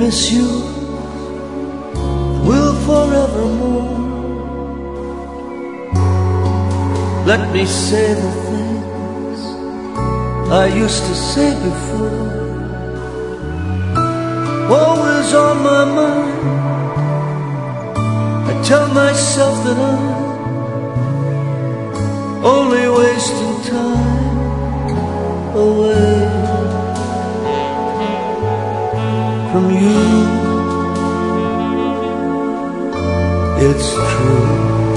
miss you, will forevermore. Let me say the things I used to say before, always on my mind. I tell myself that I'm only wasting time away from you. It's true.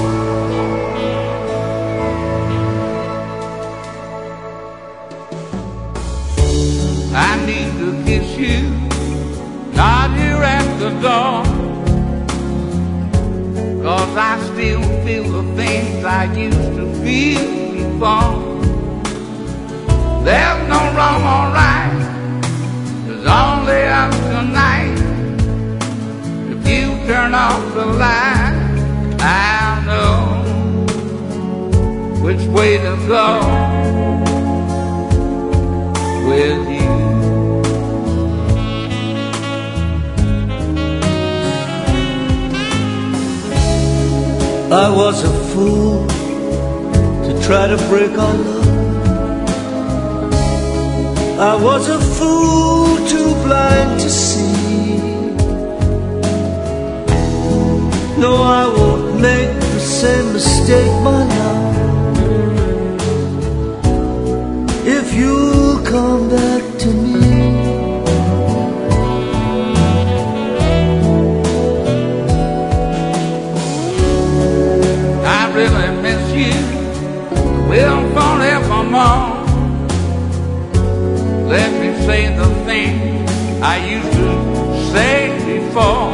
I need to kiss you, not here at the door, 'cause I still feel the things I used to feel before. There's no wrong or right, there's only us tonight. If you turn off the light, I'll know which way to go with you. I was a fool to try to break our love. I was a fool too blind to see. No, I won't make the same mistake, my love. If you'll come back to me, I really miss you, will forevermore. Let me say the things I used to say before.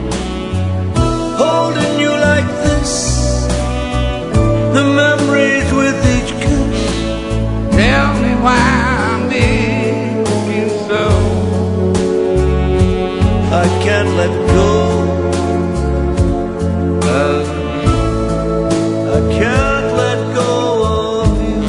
holding you like this, the memories with each kiss. Tell me why I miss you so. I can't let go of you. I can't let go of you.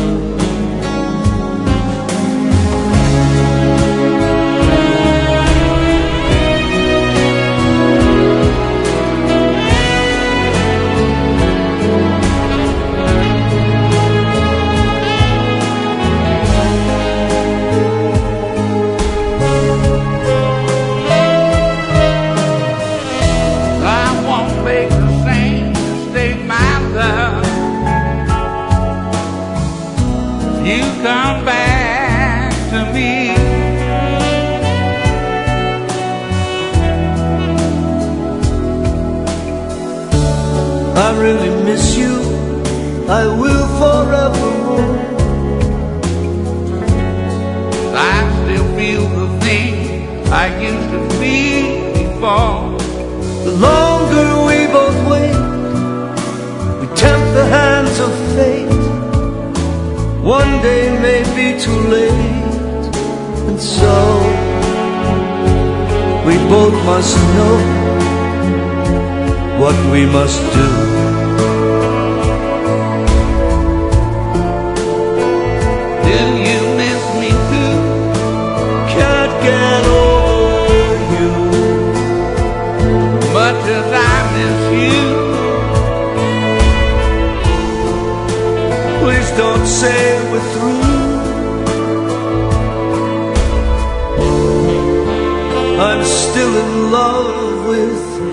I won't make the same mistake, my love. You come back to me. I really miss you, I will forevermore. I still feel the things I used to feel before. The longer we both wait, we tempt the hands of fate. One day may be too late, and so we both must know what we must do. Do you miss me too? Can't get over you, Much as I miss you. please don't say we're through. I'm still in love with